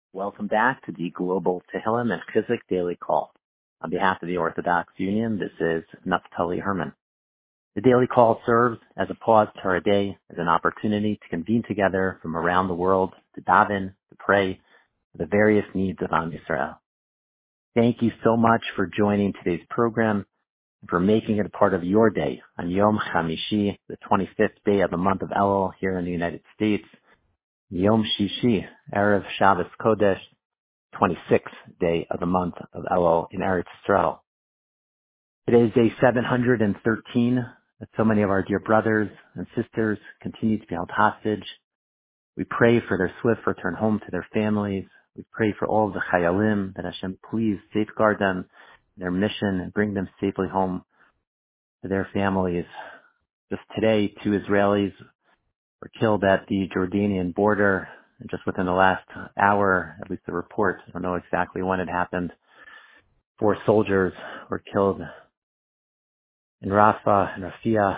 Welcome back to the Global Tehillim and Chizuk Daily Call. On behalf of the Orthodox Union, this is Naftali Herman. The Daily Call serves as a pause to our day, as an opportunity to convene together from around the world to daven, to pray, for the various needs of Am Yisrael. Thank you so much for joining today's program and for making it a part of your day on Yom Chamishi, the 25th day of the month of Elul here in the United States. Yom Shishi, Erev Shabbos Kodesh, 26th day of the month of Elul in Eretz Yisrael. Today is day 713, that so many of our dear brothers and sisters continue to be held hostage. We pray for their swift return home to their families. We pray for all of the Chayalim, that Hashem please safeguard them, their mission, and bring them safely home to their families. Just today, 2 Israelis were killed at the Jordanian border, and just within the last hour, at least the report, I don't know exactly when it happened, 4 soldiers were killed in Rafah and Rafia.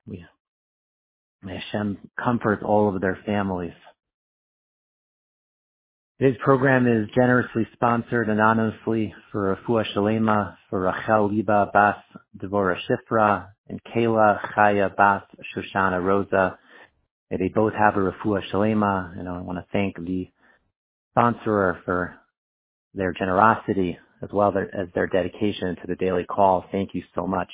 May Hashem comfort all of their families. Today's program is generously sponsored anonymously for Refuah Shalema for Rachel Liba Bas Devorah Shifra and Kayla Chaya Bas Shoshana Rosa. They both have a Refuah Shalema, and I want to thank the sponsor for their generosity as well as their dedication to the daily call. Thank you so much.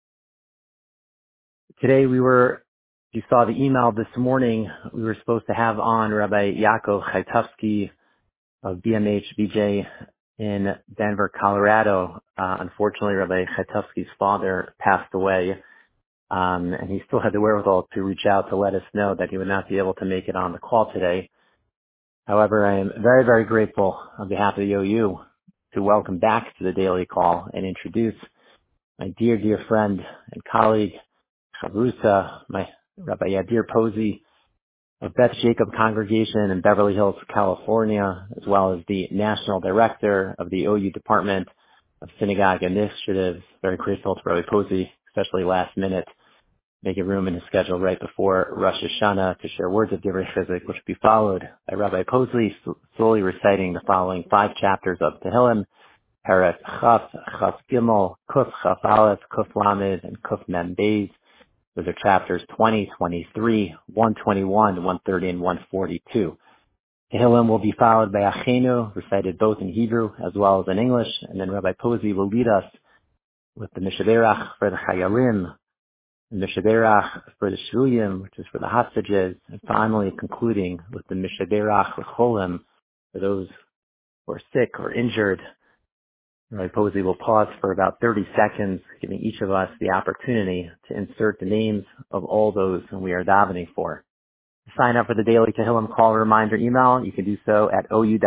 Today you saw the email this morning, we were supposed to have on Rabbi Yaakov Chaitovsky of BMH BJ in Denver, Colorado. Unfortunately, Rabbi Chaitovsky's father passed away. And he still had the wherewithal to reach out to let us know that he would not be able to make it on the call today. However, I am very, very grateful on behalf of the OU to welcome back to the daily call and introduce my dear, dear friend and colleague, Chavrusa, my Rabbi Yadir Posey of Beth Jacob Congregation in Beverly Hills, California, as well as the National Director of the OU Department of Synagogue Initiatives. Very grateful to Rabbi Posey, especially last minute, making room in his schedule right before Rosh Hashanah to share words of Divrei Chizuk, which will be followed by Rabbi Posey slowly reciting the following 5 chapters of Tehillim, Peret Chaf, Chaf Gimel, Kuf Chaf Aleph, Kuf Lamed, and Kuf Mem Beis. Those are chapters 20, 23, 121, 130, and 142. Tehillim will be followed by Achenu, recited both in Hebrew as well as in English, and then Rabbi Posey will lead us with the Mishaberach for the Chayalim, the Mishaberach for the Shvuyim, which is for the hostages, and finally concluding with the Mishaberach L'cholim for those who are sick or injured. Rabbi Posey will pause for about 30 seconds, giving each of us the opportunity to insert the names of all those whom we are davening for. To sign up for the daily Tehillim call reminder email, you can do so at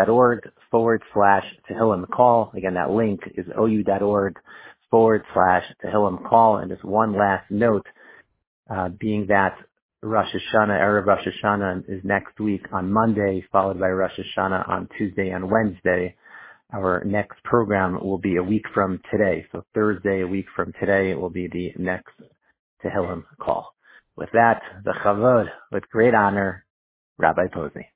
ou.org/Tehillim call. Again, that link is ou.org/Tehillim call. And just one last note, being that Rosh Hashanah, Erev Rosh Hashanah is next week on Monday, followed by Rosh Hashanah on Tuesday and Wednesday. Our next program will be a week from today. So Thursday, a week from today, will be the next Tehillim call. With that, the Chavod, with great honor, Rabbi Posey.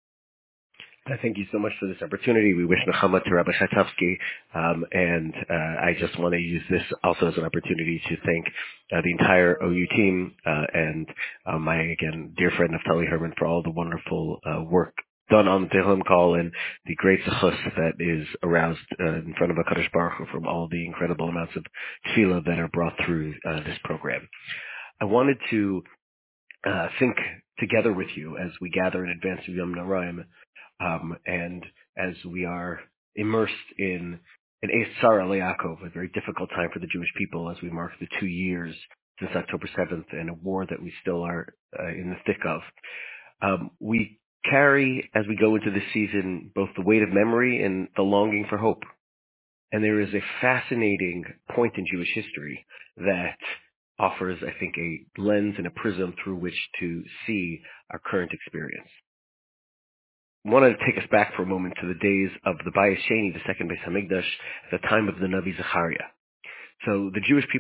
Thank you so much for this opportunity. We wish Nechama to Rabbi Chaitovsky, and I just want to use this also as an opportunity to thank the entire OU team and my, again, dear friend Naftali Herman for all the wonderful work done on the Tehillim call and the great zechus that is aroused in front of HaKadosh Baruch Hu from all the incredible amounts of tefillah that are brought through this program. I wanted to think together with you as we gather in advance of Yom Noraim, and as we are immersed in an Eis Tzara Le'Yaakov, a very difficult time for the Jewish people as we mark the 2 years since October 7th and a war that we still are in the thick of. We carry, as we go into this season, both the weight of memory and the longing for hope. And there is a fascinating point in Jewish history that offers, I think, a lens and a prism through which to see our current experience. I want to take us back for a moment to the days of the Bayis Sheni, the second Beis Hamikdash, at the time of the Navi Zechariah. So the Jewish people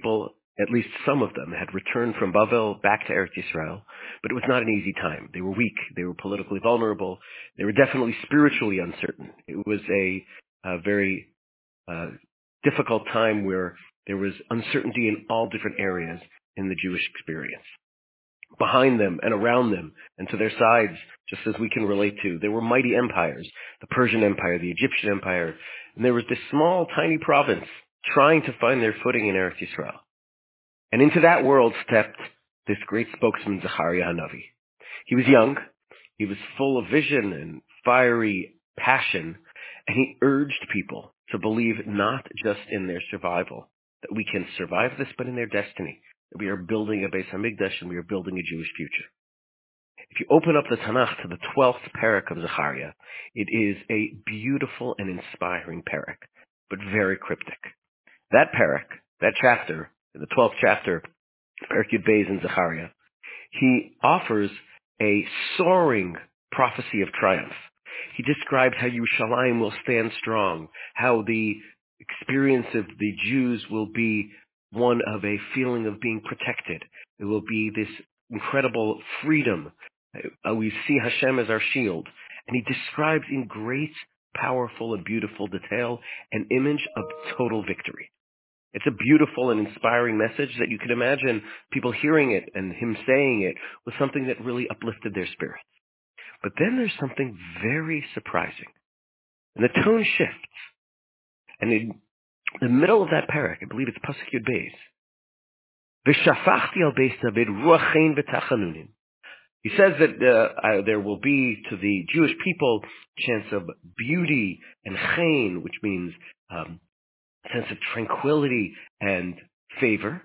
At least some of them had returned from Bavel back to Eretz Yisrael, but it was not an easy time. They were weak. They were politically vulnerable. They were definitely spiritually uncertain. It was a very difficult time where there was uncertainty in all different areas in the Jewish experience. Behind them and around them and to their sides, just as we can relate to, there were mighty empires, the Persian Empire, the Egyptian Empire, and there was this small, tiny province trying to find their footing in Eretz Yisrael. And into that world stepped this great spokesman, Zechariah Hanavi. He was young, he was full of vision and fiery passion, and he urged people to believe not just in their survival, that we can survive this, but in their destiny, that we are building a Beis Hamikdash and we are building a Jewish future. If you open up the Tanakh to the 12th parak of Zechariah, it is a beautiful and inspiring parak, but very cryptic. That parak, that chapter, the 12th chapter, Parak Yud Beis in Zechariah, he offers a soaring prophecy of triumph. He describes how Yerushalayim will stand strong, how the experience of the Jews will be one of a feeling of being protected. It will be this incredible freedom. We see Hashem as our shield. And he describes in great, powerful, and beautiful detail an image of total victory. It's a beautiful and inspiring message that you can imagine people hearing it and him saying it was something that really uplifted their spirits. But then there's something very surprising. And the tone shifts. And in the middle of that parak, I believe it's Pasuk Yud Beis, V'shafachti al Beis David ruach chen v'tachanunim. He says that there will be to the Jewish people a chance of beauty and chen, which means a sense of tranquility and favor.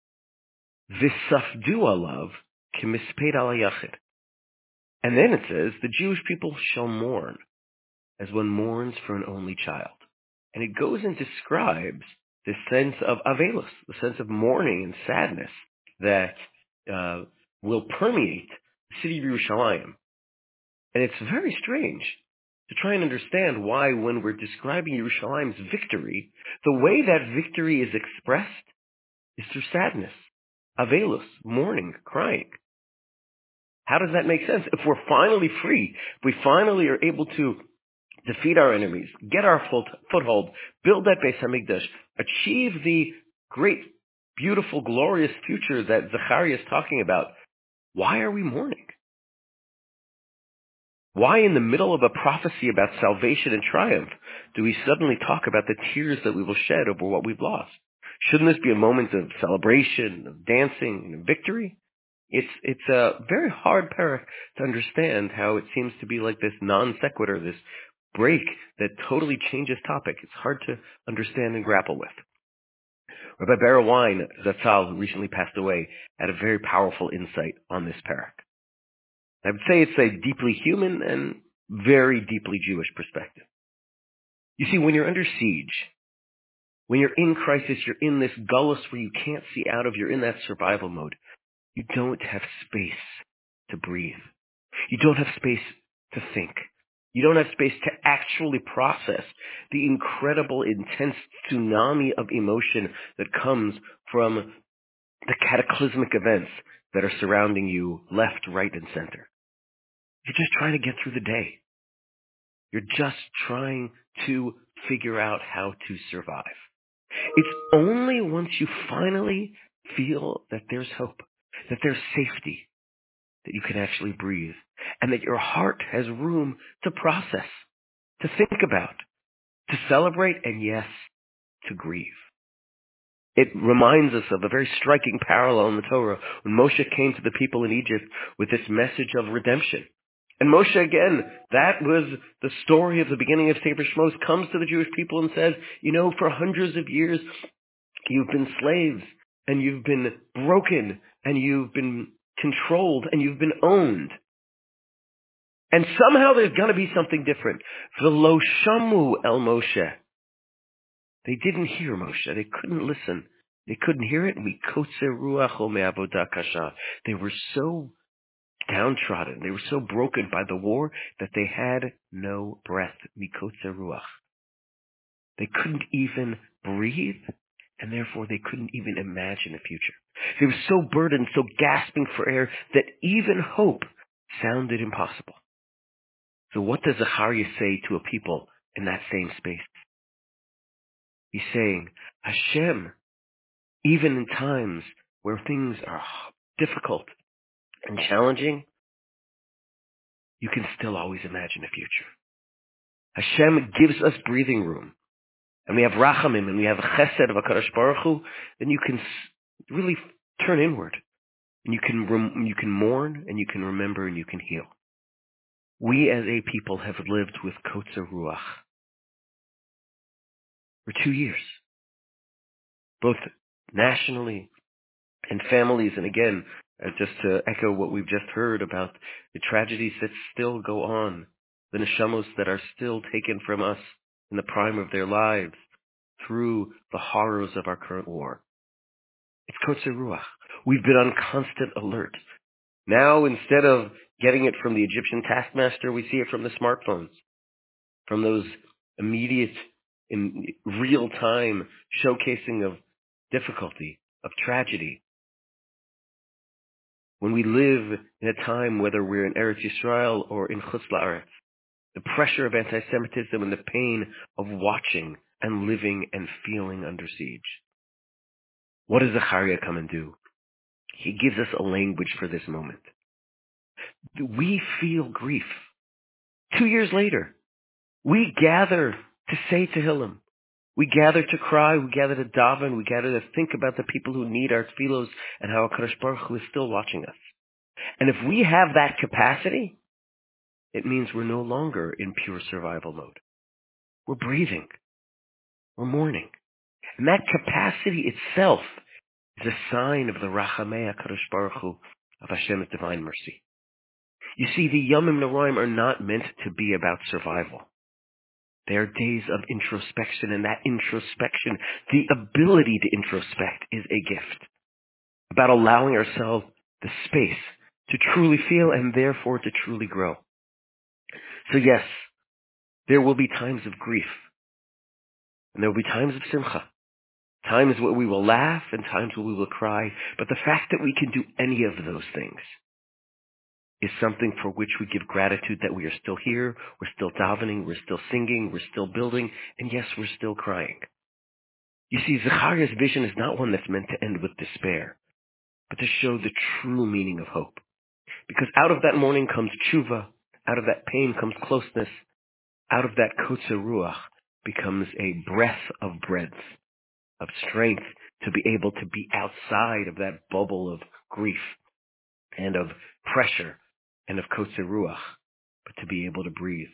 V'safdu alav k'misped al hayachid. And then it says, the Jewish people shall mourn as one mourns for an only child. And it goes and describes this sense of avelus, the sense of mourning and sadness that will permeate the city of Yerushalayim. And it's very strange to try and understand why, when we're describing Yerushalayim's victory, the way that victory is expressed is through sadness, avelus, mourning, crying. How does that make sense? If we're finally free, if we finally are able to defeat our enemies, get our foothold, build that Beis Hamikdash, achieve the great, beautiful, glorious future that Zechariah is talking about, why are we mourning? Why in the middle of a prophecy about salvation and triumph do we suddenly talk about the tears that we will shed over what we've lost? Shouldn't this be a moment of celebration, of dancing, and of victory? It's a very hard parak to understand how it seems to be like this non sequitur, this break that totally changes topic. It's hard to understand and grapple with. Rabbi Bera Wein Zatzal, who recently passed away, had a very powerful insight on this parak. I would say it's a deeply human and very deeply Jewish perspective. You see, when you're under siege, when you're in crisis, you're in this gullus where you can't see out of, you're in that survival mode. You don't have space to breathe. You don't have space to think. You don't have space to actually process the incredible, intense tsunami of emotion that comes from the cataclysmic events that are surrounding you left, right, and center. You're just trying to get through the day. You're just trying to figure out how to survive. It's only once you finally feel that there's hope, that there's safety, that you can actually breathe, and that your heart has room to process, to think about, to celebrate, and yes, to grieve. It reminds us of a very striking parallel in the Torah when Moshe came to the people in Egypt with this message of redemption. And Moshe, again, that was the story of the beginning of Sefer Shmos, comes to the Jewish people and says, you know, for hundreds of years, you've been slaves, and you've been broken, and you've been controlled, and you've been owned. And somehow there's going to be something different. V'lo shamu el Moshe. They didn't hear Moshe. They couldn't listen. They couldn't hear it. Mikotze ruach o me'avodah kasha. They were so downtrodden. They were so broken by the war that they had no breath. Mikotze ruach. They couldn't even breathe and therefore they couldn't even imagine a future. They were so burdened, so gasping for air, that even hope sounded impossible. So what does Zechariah say to a people in that same space? He's saying, Hashem, even in times where things are difficult and challenging, you can still always imagine a future. Hashem gives us breathing room. And we have rachamim, and we have chesed of HaKadosh Baruch Hu, then you can really turn inward. And you can mourn, and you can remember, and you can heal. We as a people have lived with Kotzer Ruach for 2 years, both nationally and families. And again, just to echo what we've just heard about the tragedies that still go on, the neshamos that are still taken from us in the prime of their lives through the horrors of our current war. It's Kotzer Ruach. We've been on constant alert. Now, instead of getting it from the Egyptian taskmaster, we see it from the smartphones, from those immediate, in real-time showcasing of difficulty, of tragedy. When we live in a time, whether we're in Eretz Yisrael or in Chutz La'aretz, the pressure of anti-Semitism and the pain of watching and living and feeling under siege. What does Zechariah come and do? He gives us a language for this moment. We feel grief. 2 years later, we gather to say Tehillim. We gather to cry, we gather to daven, we gather to think about the people who need our tefillos and how HaKadosh Baruch Hu is still watching us. And if we have that capacity, it means we're no longer in pure survival mode. We're breathing. We're mourning. And that capacity itself is a sign of the Rachamei HaKadosh Baruch Hu, of Hashem's divine mercy. You see, the Yomim Noraim are not meant to be about survival. They are days of introspection, and that introspection, the ability to introspect, is a gift. About allowing ourselves the space to truly feel and therefore to truly grow. So yes, there will be times of grief. And there will be times of simcha. Times where we will laugh and times where we will cry. But the fact that we can do any of those things is something for which we give gratitude that we are still here, we're still davening, we're still singing, we're still building, and yes, we're still crying. You see, Zechariah's vision is not one that's meant to end with despair, but to show the true meaning of hope. Because out of that mourning comes tshuva, out of that pain comes closeness, out of that kotzer ruach becomes a breath of breadth, of strength to be able to be outside of that bubble of grief and of pressure and of kotzer ruach, but to be able to breathe.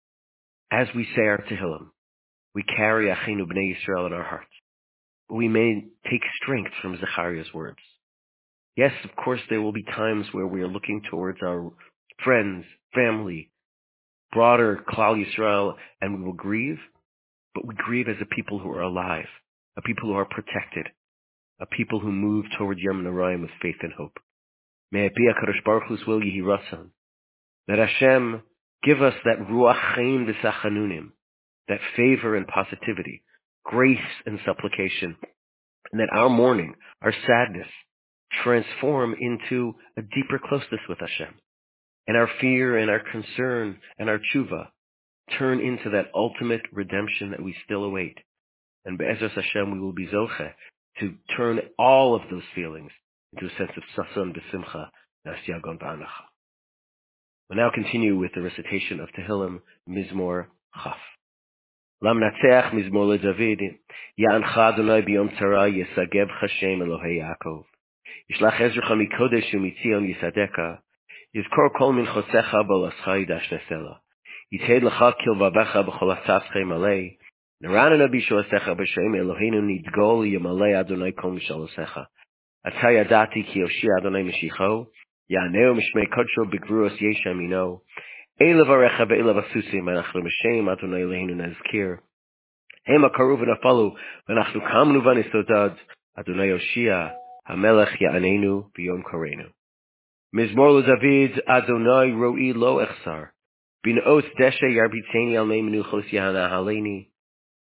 As we say our Tehillim, we carry Achinu Bnei Yisrael in our hearts. We may take strength from Zechariah's words. Yes, of course, there will be times where we are looking towards our friends, family, broader Klal Yisrael, and we will grieve, but we grieve as a people who are alive, a people who are protected, a people who move toward Yom Noraim with faith and hope. May it be HaKadosh Baruch Hu's will, Yehi Ratzon, that Hashem give us that Ruach Chaim V'Sachanunim, that favor and positivity, grace and supplication, and that our mourning, our sadness, transform into a deeper closeness with Hashem. And our fear and our concern and our tshuva turn into that ultimate redemption that we still await. And Be'ezras Hashem, we will be zoche to turn all of those feelings into a sense of sason b'simcha nasyagon ba'anacha. We'll now continue with the recitation of Tehillim, Mizmor Chaf. Lamnatzeach Mizmor LeDavid, Ya'ancha Adonai b'yom tzara yesageb Hashem Elohei Yaakov. Yishlach Ezracha mikodesh u'mitzion yisadeka, yizkor kol minchosecha b'lascha yidashnesela. Yithed lecha kilvavecha b'chol atzavchem alei, Naranana b'shoasecha b'shem Eloheinu nidgol yamalei Adonai kol mishalosecha. Ata yadati ki yoshia Adonai Mashicho, Ya'aneu mishmei kodsho b'gvuros yeshem ino, Eilav arecha ve'elav asusim, Anachnu b'shem Adonai Eloheinu nezkir. Hema karuv v'nafalu, V'anachnu kamnu v'nisodad, Adonai Yoshia, HaMelech Ya'anenu v'yom korenu. Mizmor LeDavid, Adonai ro'i lo echsar, Bin'ot deshe yarbitzeni al mei menuchos Yahana haleni,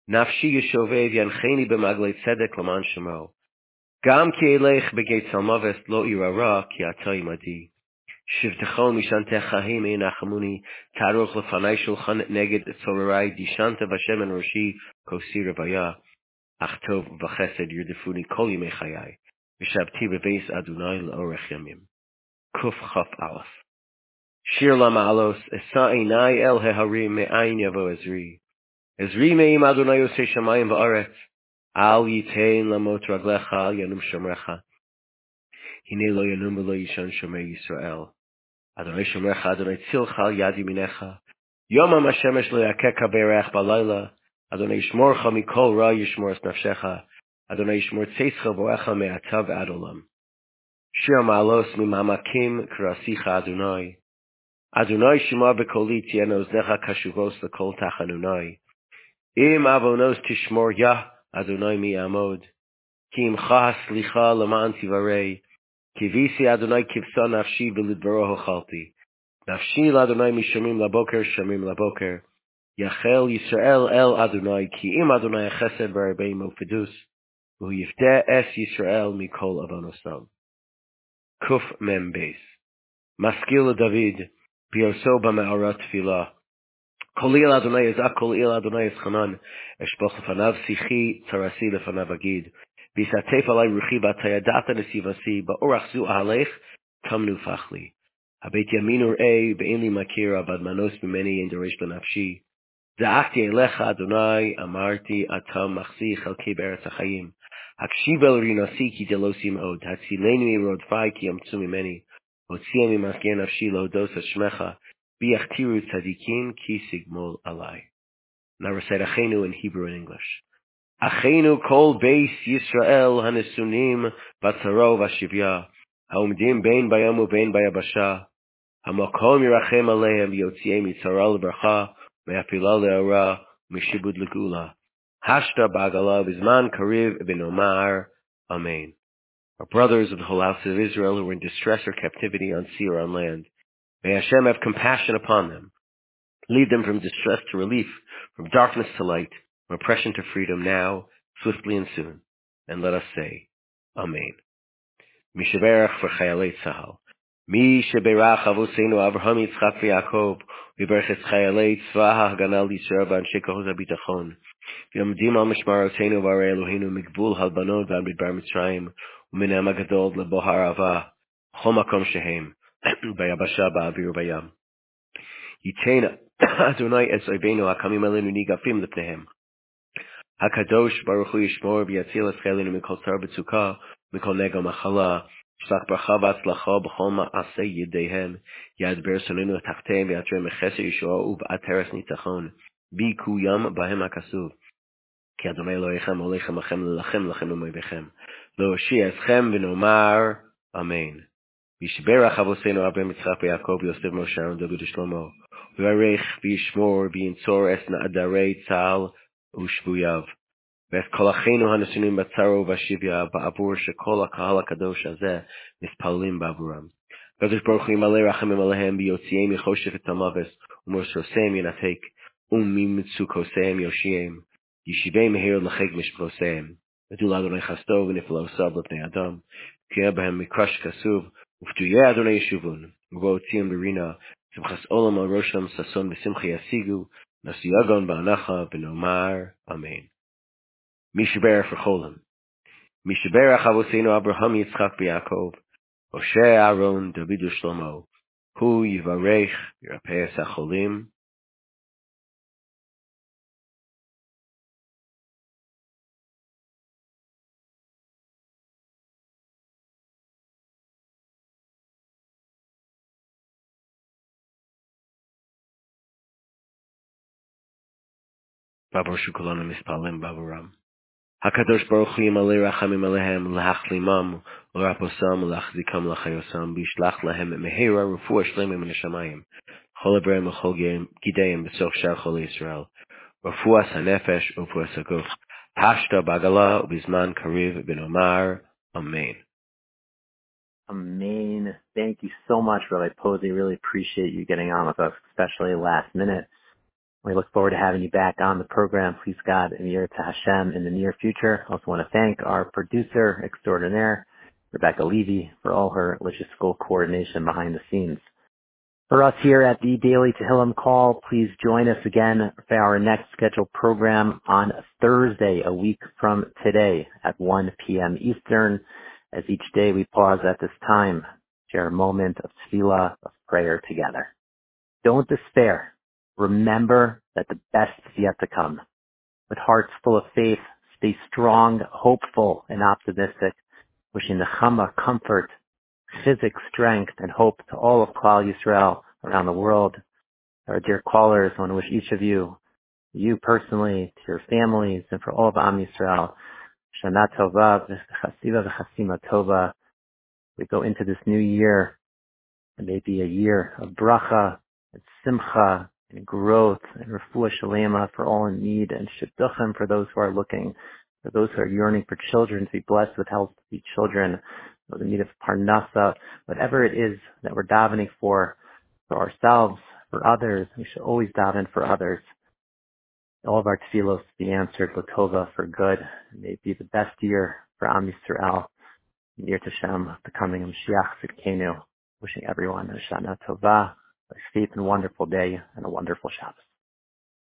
Nafshi yeshovev yancheni b'maglei tzedek l'man shemo. Gam ki elech begeit salmaves lo irara ki ata imadi. Shivtechon mishantecha him einachamuni taruch lefanai shulchan neged tzorarai dishanta v'Hashem en roshi kosir vaya. Achtov v'chesed yurdefuni kol yimei chayai. V'shabti b'beis Adonai l'orech yamim. Kuf chaf aleph. Shir lama'alos, esa einai el heharim me'ayin yavo Ezri. Ezri me'im Adonai yosei shamayim va'aretz. Al yitein lamot raglecha al yanum shomrecha. Hine lo yanum v'lo yishan shomer Yisrael. Adonai shomrecha, Adonai tzilcha al yadi minecha. Yomam hashemesh lo yakeka be'erech balayla. Adonai yishmorcha mikol ra yishmor es nafshecha. Adonai yishmor tzeischa vo'echa me'ata v'ad olam. Shir ma'alos mimamakim krasicha Adonai. Adonai shema b'koli tieno oznecha kashuvos l'kol tachanunai. Im avonos tishmor yah Adonai mi amod. Ki imcha haslicha l'ma'an tivarei. Kivisi Adonai kivsa nafshi v'lidvaro hochalti. Nafshi l'Adonai mishamim laboker shamim laboker. Yachel Yisrael el Adonai ki im Adonai chesed v'arbei mofidus. V'hu yifteh es Yisrael mikol avonosam. Kuf mem beis. Maskil David. Bioso b'me'arat tefillah. Kol il Adonai ezak, kol il Adonai ezchanan. Eshpoch lefanav sichi, tarasi lefanav agid. V'isatef alai ruchi v'atayadata nesivasi, ba'orach zu ahalech, tamnu fachli. Habet yamin ur'ei, ve'in li makira, bad manos b'meni en doresh l'nafshi. Za'achti elecha Adonai, amarti, atam machsi, chalki be'eretz hachayim. Hakshiv el rinasi ki delosim od, hatzileni rodfai ki amtsu mimeni. Hotzia mimasgen nafshi lo dos hashmecha. Biachtiru tzadikim ki sigmol alai. Now recite Achenu in Hebrew and English. Achenu kol beis Yisrael hanesunim batzaro v'ashivya. Haumdim bein bayam ubein bayabasha. Hamakom yirachem aleim yotziei mitzara lebracha. Me'afila le'ara. Mishibud legula. Hashta ba'agala bizman kariv ibn Omar. Amen. Our brothers of the whole house of Israel who were in distress or captivity on sea or on land. May Hashem have compassion upon them. Lead them from distress to relief, from darkness to light, from oppression to freedom now, swiftly and soon. And let us say, Amen. Mishaberach for Chayalei Tzahal. Mishaberach Avoseinu Avraham Yitzchak v'Yaakov. V'berach et Chayalei Tzvah HaGana L'Yisrael v'Anshe Kohoz HaBitachon. V'yamdim al Mishmaroteinu v'Arei Eloheinu Migvul Halbanot v'Amidbar Mitzrayim. U'min Ha'am HaGadol L'Bohar Avah. Chol Makom Shehem. Bayabasha ba'avir bayam. Yitena Adonai es oivenu hakamim alenu nigafim lepnehem. Hakadosh baruch hu yishmor v'yatzil eschelenu mikol tzar b'tzukah mikol nega machala. Shlach bracha v'atzlacha b'chol ma'aseh yidehem. Yadber sonenu tachteim v'yatrem mecheser yishua u'v'ateres nitachon. Bi kuyam bahem hakasuv. Ki Adonai Elohechem olechem achem lelachem lachem u'moivechem. Lo shi eschem v'nomar. Amen. Yishberach Avoseinu Abraham Yitzchak v'Yaakov Yosef Moshe Aaron David Shlomo v'Yarech v'Yishmor v'Yintzor es na'adarei tzal u'shvuyav v'es kol acheinu hanesunim batzaro v'ashivya ba'avur shekol ha'kahal hakadosh hazeh mispalim ba'avuram. Kadosh Baruch Hu yimalei rachamim alehem b'yotziei michoshech et hamaves u'mosroseim yinatek u'mimitzukoseim yoshiem yishivei meher l'cheg mishproseim v'dul Adonai chasto v'niflo sav l'pnei adam k'yeh b'hem mikrash kasuv Uftuye Adonai Yeshuvun, V'otziim Berina, Simchas Olam al Rosham Sason V'Simcha Yasigu, Nasiyagon Ba'anacha V'Nomar, Amen. Mishaberach for Cholam. Mishaberach Avoseinu Abraham Yitzchak v'Yaakov, Moshe Aaron David Shlomo, Hu Yivarech Yirapeh Sacholim. Babarshu Kolana Mispalim Baburam. Hakadosh Baruch Hu Yimalei Rachamim Alehem L'Hachlimam L'Raposam L'Achzikam L'Chayosam B'Shlach Lahem Mehera Refuah Shleimim N'Shamayim Chol Abraham Chol Gideim B'Soch Shar Chol Yisrael Refuah HaNefesh Refuah HaGuf Hashta B'Agala U'Bizman Kariv Ben Omar. Amen. Amen. Thank you so much, Rabbi Posey. Really appreciate you getting on with us, especially last minute. We look forward to having you back on the program, please God, and Yireh Hashem in the near future. I also want to thank our producer extraordinaire, Rebecca Levy, for all her logistical coordination behind the scenes. For us here at the Daily Tehillim Call, please join us again for our next scheduled program on Thursday, a week from today at 1 p.m. Eastern. As each day we pause at this time, share a moment of tefillah, of prayer together. Don't despair. Remember that the best is yet to come. With hearts full of faith, stay strong, hopeful, and optimistic, wishing nechama, comfort, physics, strength, and hope to all of Klal Yisrael around the world. Our dear callers, I want to wish each of you personally, to your families, and for all of Am Yisrael, Shana Tova, V'chasiva V'chasima Tova. We go into this new year, it may be a year of bracha, and simcha, and growth, and refuah shalema for all in need, and shidduchim for those who are looking, for those who are yearning for children to be blessed with health, to be children, those in need of parnasa, whatever it is that we're davening for ourselves, for others. We should always daven for others. All of our tefillos be answered l'tova, for good. It may be the best year for Am Yisrael, Yireh Hashem, the coming of Mashiach Tzidkenu. Wishing everyone a Shana Tova, a safe and wonderful day, and a wonderful Shabbos.